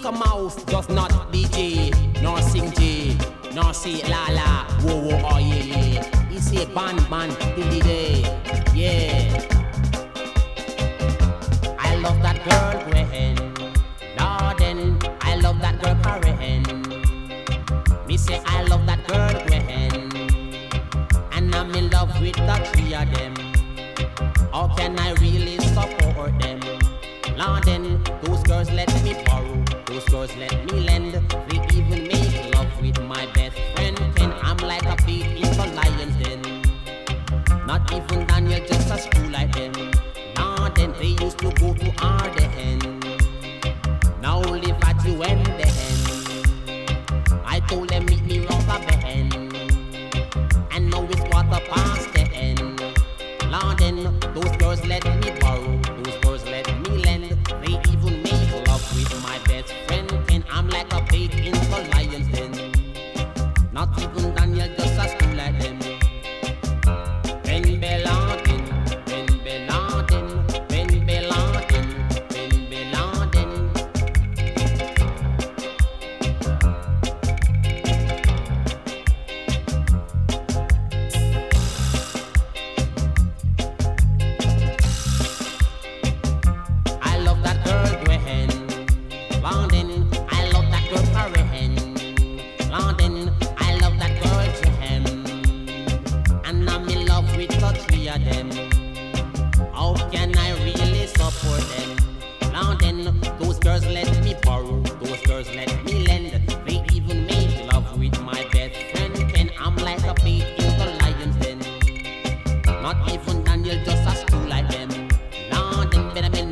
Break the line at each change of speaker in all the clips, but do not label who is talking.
a mouse does not DJ, nor sing J, nor say la la, whoa whoa, oh yeah yeah. He say ban till the day, yeah. I love that girl Gwen, Lorden. I love that girl Karen. Me say I love that girl Gwen, and I'm in love with the three of them. How can I really support them? Lorden, those girls let me borrow, those girls let me lend. They even make love with my best friend Ken. I'm like a pig in the lion's den. Not even Daniel, just a screw like them. Lorden, they used to go to Arden. Now live at you and the hen. I told them meet me round the bend, and now it's 10:15. Lorden, those girls let me borrow, those girls let me lend. They even make love with my best friend Ken. I'm like a pig in the lion's den. Not even Daniel, just a screw like them. Ben Beladen, Ben Beladen, Ben Beladen, Ben Beladen. I love that girl Gwen, London. I love that girl Karen, London. I love that girl Jen, and I'm in love with the three of them. How can I really support them? London, those girls let me borrow, those girls let me lend. They even make love with my best friend Ken. I'm like a pig in the lion's den. Not even Daniel, just a screw like them. London, Benamen,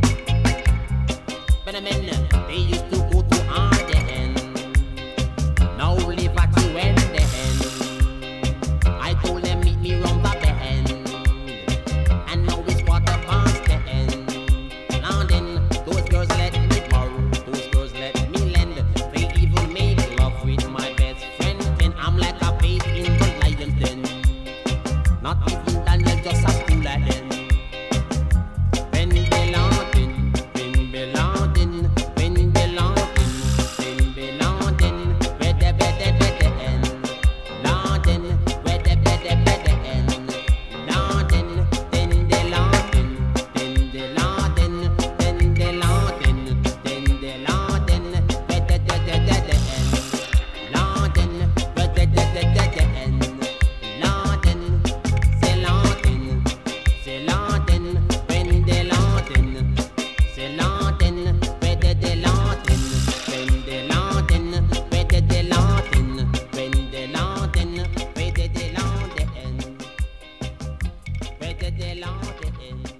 they used to go to Arden. Now live at you and the hen. I told them meet me round the bend, and now it's 10:15. London, those girls let me borrow, those girls let me lend. They even make love with my best friend Ken. I'm like a pig in the lion's den. Not even Daniel, just a screw like them. Ben Beladen, Ben Beladen, Ben Beladen, Ben Beladen, where the end. London, where the end. London, then the London, then the London, then the London, then the London, where the end. London, where the end. London, say London, say London, when the London, say London, where the London, when the London, where the London, when the London, where the London, where the London.